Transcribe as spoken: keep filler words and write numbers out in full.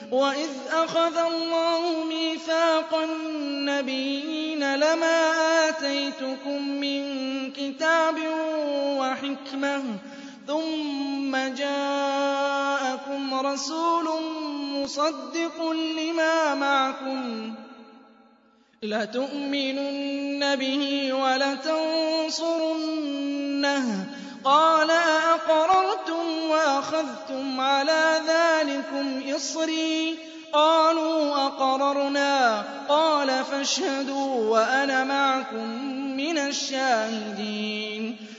وَإِذْ أَخَذَ اللَّهُ مِيثَاقَ النَّبِيِّينَ لَمَا آتَيْتُكُم مِّن كِتَابٍ وَحِكْمَةٍ ثُمَّ جَاءَكُمْ رَسُولٌ مُّصَدِّقٌ لِّمَا مَعَكُمْ لَتُؤْمِنُنَّ بِهِ وَلَتَنصُرُنَّهُ ۚ قَالَ أَأَقْرَرْتُمْ وَأَخَذْتُمْ عَلَىٰ ذَٰلِكُمْ إِصْرِي ۖ قَالُوا أَقْرَرْنَا ۚ قَالَ فَاشْهَدُوا وَأَنَا مَعَكُم مِّنَ الشَّاهِدِينَ